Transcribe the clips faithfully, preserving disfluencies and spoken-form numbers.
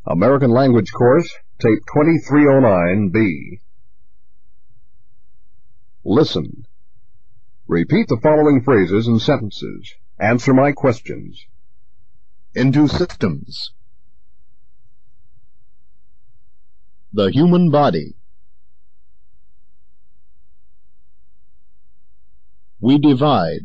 American Language Course, Tape twenty-three oh nine B. Listen. Repeat the following phrases and sentences. Answer my questions. Into systems. The human body. We divide.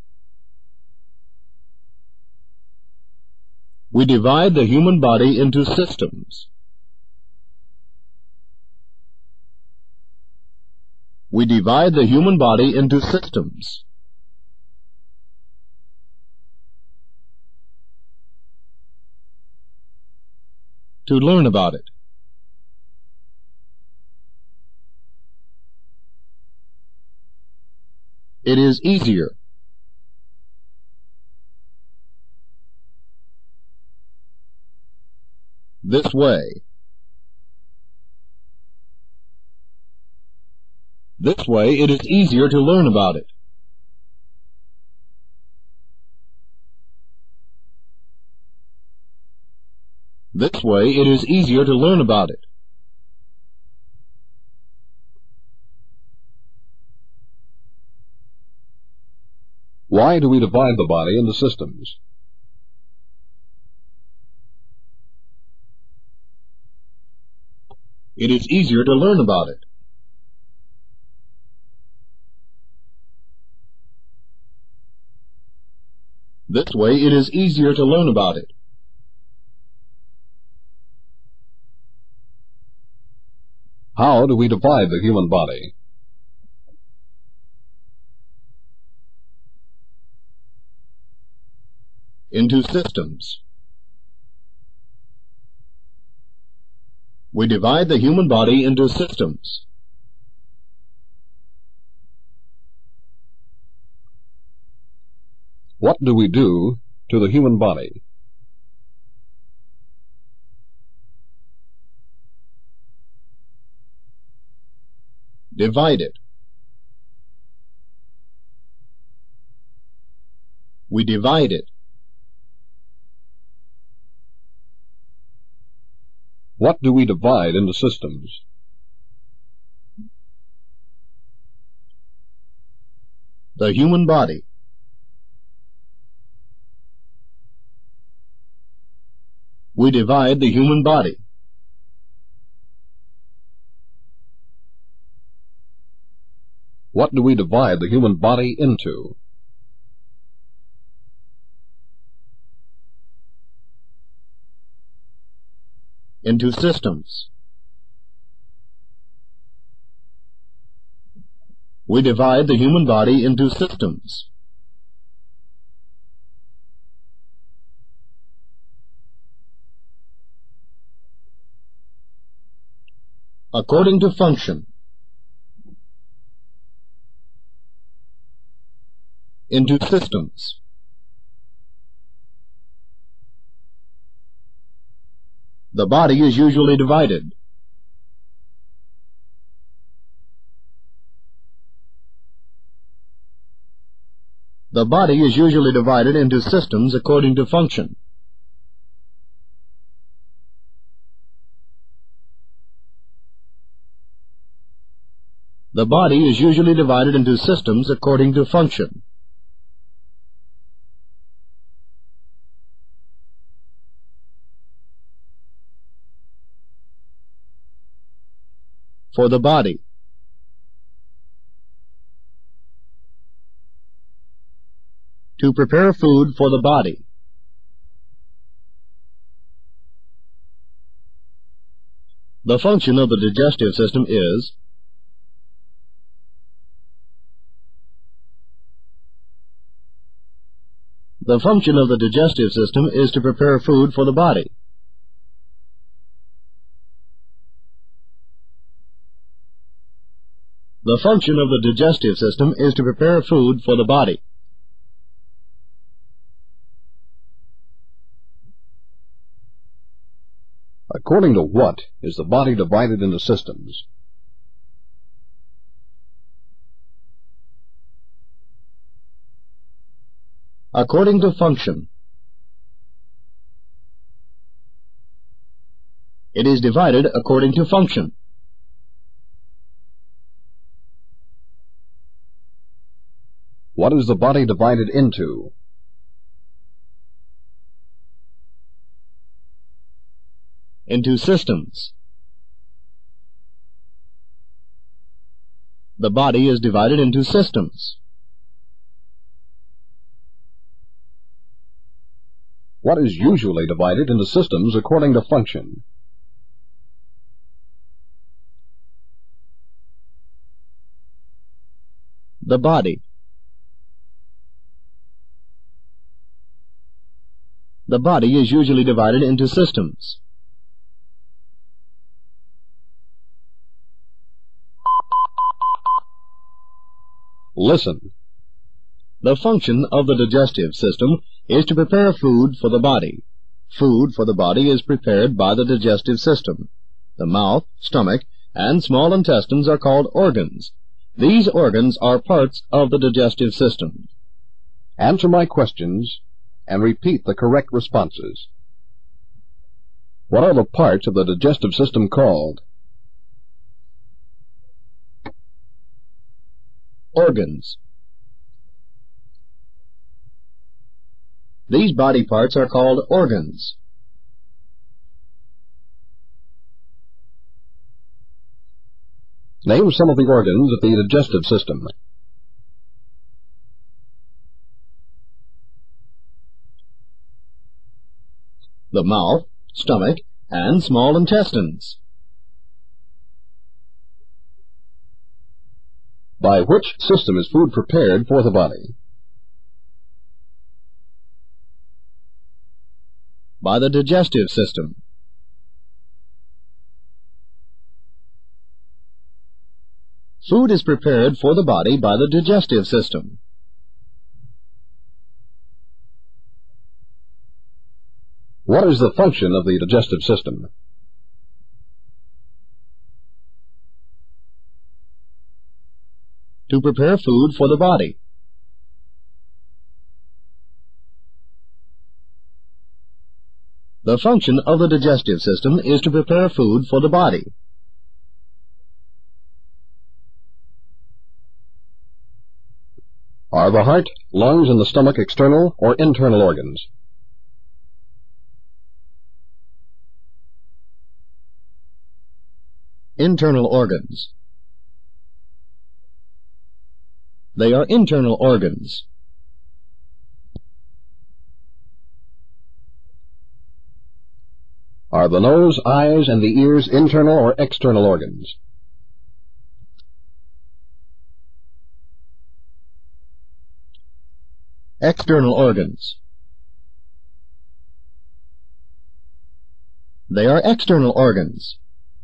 We divide the human body into systems. We divide the human body into systems. To learn about it. It is easier. This way. This way it is easier to learn about it. This way it is easier to learn about it. Why do we divide the body into systems? It is easier to learn about it. This way it is easier to learn about it. How do we divide the human body? Into systems. We divide the human body into systems. What do we do to the human body? Divide it. We divide it. What do we divide into systems? The human body. We divide the human body. What do we divide the human body into? Into systems. We divide the human body into systems. According to function. Into systems. The body is usually divided. The body is usually divided into systems according to function. The body is usually divided into systems according to function. For the body. To prepare food for the body. The function of the digestive system is The function of the digestive system is to prepare food for the body. The function of the digestive system is to prepare food for the body. According to what is the body divided into systems? According to function. It is divided according to function. What is the body divided into? Into systems. The body is divided into systems. What is usually divided into systems according to function? The body. The body is usually divided into systems. Listen. The function of the digestive system is to prepare food for the body. Food for the body is prepared by the digestive system. The mouth, stomach, and small intestines are called organs. These organs are parts of the digestive system. Answer my questions and repeat the correct responses. What are the parts of the digestive system called? Organs. These body parts are called organs. Name some of the organs of the digestive system. The mouth, stomach, and small intestines. By which system is food prepared for the body? By the digestive system. Food is prepared for the body by the digestive system. What is the function of the digestive system? To prepare food for the body. The function of the digestive system is to prepare food for the body. Are the heart, lungs, and the stomach external or internal organs? Internal organs. They are internal organs. Are the nose, eyes, and the ears internal or external organs? External organs. They are external organs.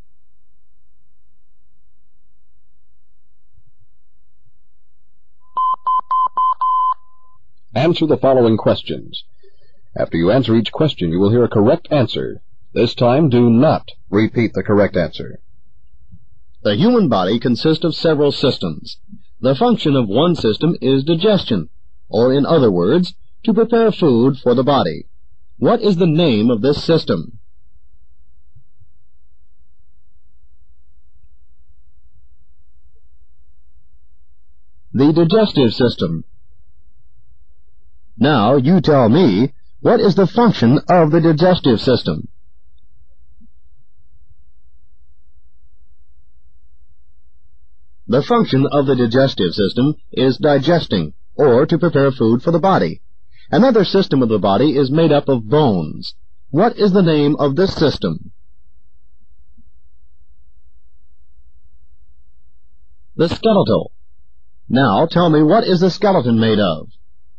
Answer the following questions. After you answer each question, you will hear a correct answer. This time, do not repeat the correct answer. The human body consists of several systems. The function of one system is digestion, or in other words, to prepare food for the body. What is the name of this system? The digestive system. Now you tell me, what is the function of the digestive system? The function of the digestive system is digesting, or to prepare food for the body. Another system of the body is made up of bones. What is the name of this system? The skeletal. Now tell me, what is the skeleton made of?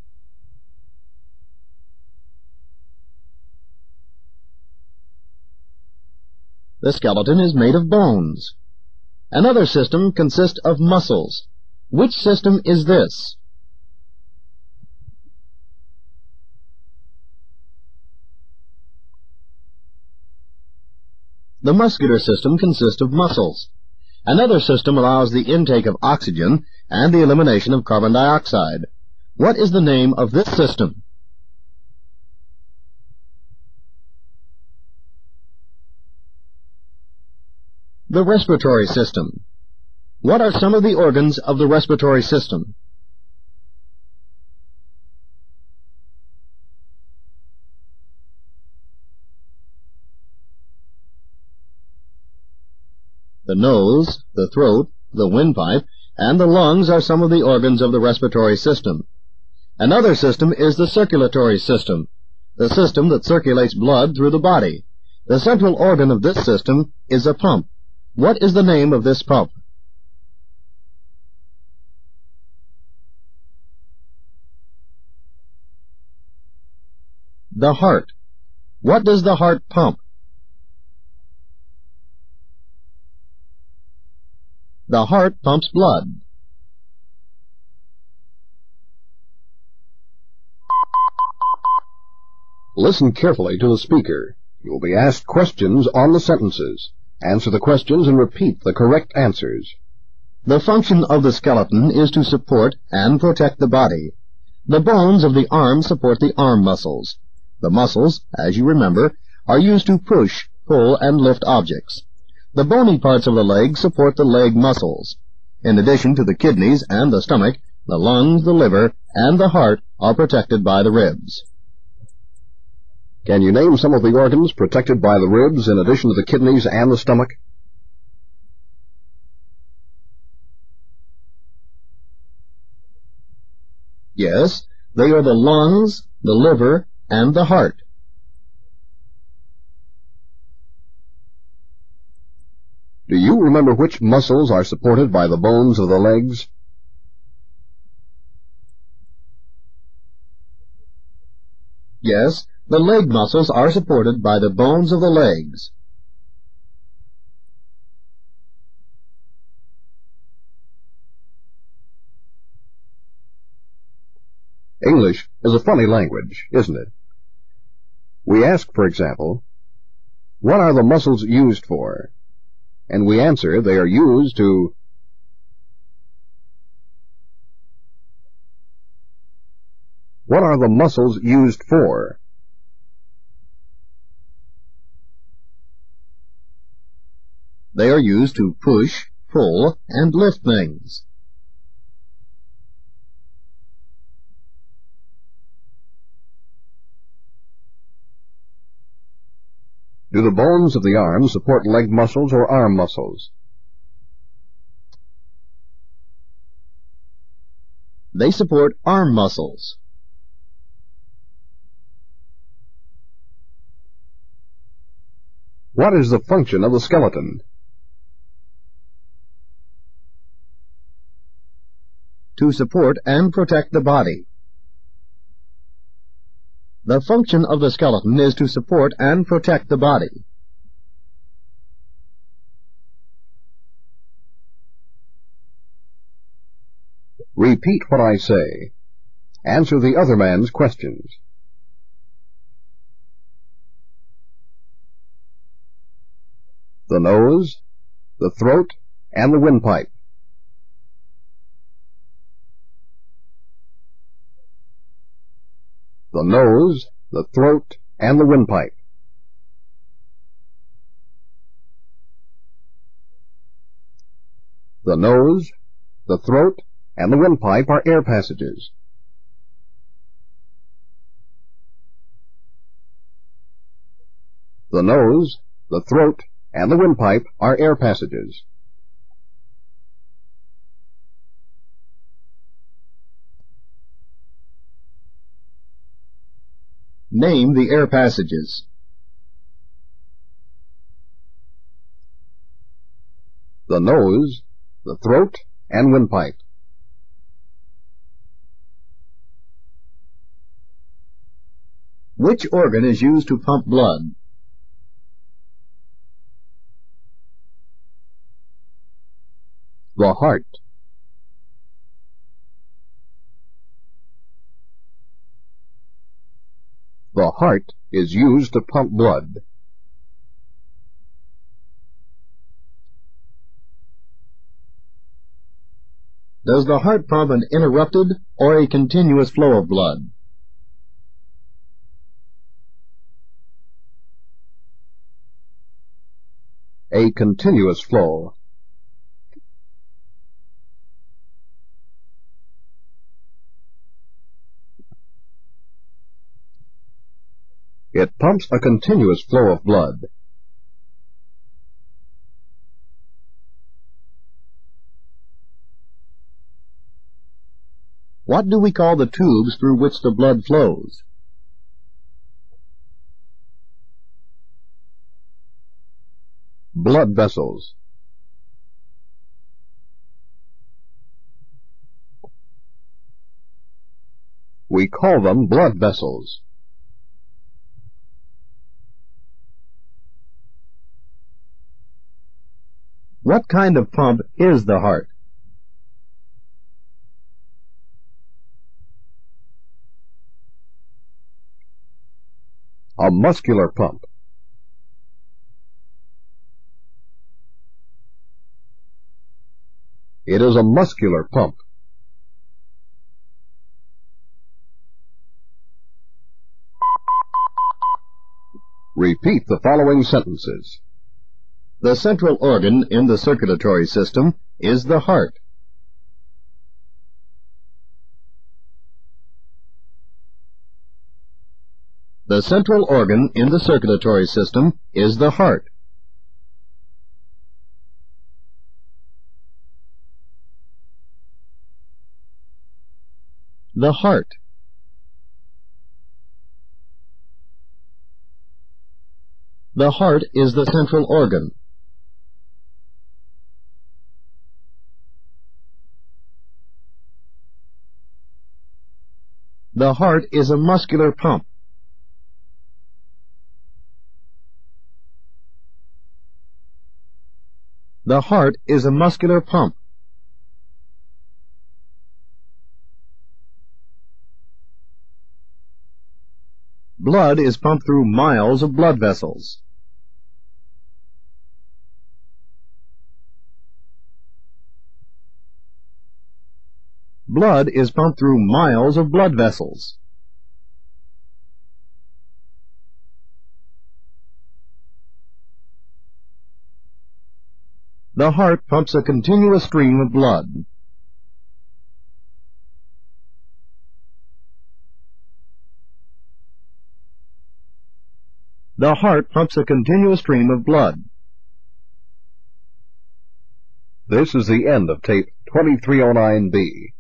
The skeleton is made of bones. Another system consists of muscles. Which system is this? The muscular system consists of muscles. Another system allows the intake of oxygen and the elimination of carbon dioxide. What is the name of this system? The respiratory system. What are some of the organs of the respiratory system? The nose, the throat, the windpipe, and the lungs are some of the organs of the respiratory system. Another system is the circulatory system, the system that circulates blood through the body. The central organ of this system is a pump. What is the name of this pump? The heart. What does the heart pump? The heart pumps blood. Listen carefully to the speaker. You will be asked questions on the sentences. Answer the questions and repeat the correct answers. The function of the skeleton is to support and protect the body. The bones of the arm support the arm muscles. The muscles, as you remember, are used to push, pull, and lift objects. The bony parts of the leg support the leg muscles. In addition to the kidneys and the stomach, the lungs, the liver, and the heart are protected by the ribs. Can you name some of the organs protected by the ribs in addition to the kidneys and the stomach? Yes, they are the lungs, the liver, and the heart. Do you remember which muscles are supported by the bones of the legs? Yes, the leg muscles are supported by the bones of the legs. English is a funny language, isn't it? We ask, for example, what are the muscles used for? And we answer they are used to What are the muscles used for? They are used to push, pull, and lift things. Do the bones of the arm support leg muscles or arm muscles? They support arm muscles. What is the function of the skeleton? To support and protect the body. The function of the skeleton is to support and protect the body. Repeat what I say. Answer the other man's questions. The nose, the throat, and the windpipe. The nose, the throat, and the windpipe. The nose, the throat, and the windpipe are air passages. The nose, the throat, and the windpipe are air passages. Name the air passages. The nose, the throat, and windpipe. Which organ is used to pump blood? The heart. The heart is used to pump blood. Does the heart pump an interrupted or a continuous flow of blood? A continuous flow. It pumps a continuous flow of blood. What do we call the tubes through which the blood flows? Blood vessels. We call them blood vessels. What kind of pump is the heart? A muscular pump. It is a muscular pump. Repeat the following sentences. The central organ in the circulatory system is the heart. The central organ in the circulatory system is the heart. The heart. The heart is the central organ. The heart is a muscular pump. The heart is a muscular pump. Blood is pumped through miles of blood vessels. Blood is pumped through miles of blood vessels. The heart pumps a continuous stream of blood. The heart pumps a continuous stream of blood. This is the end of tape twenty-three oh nine B.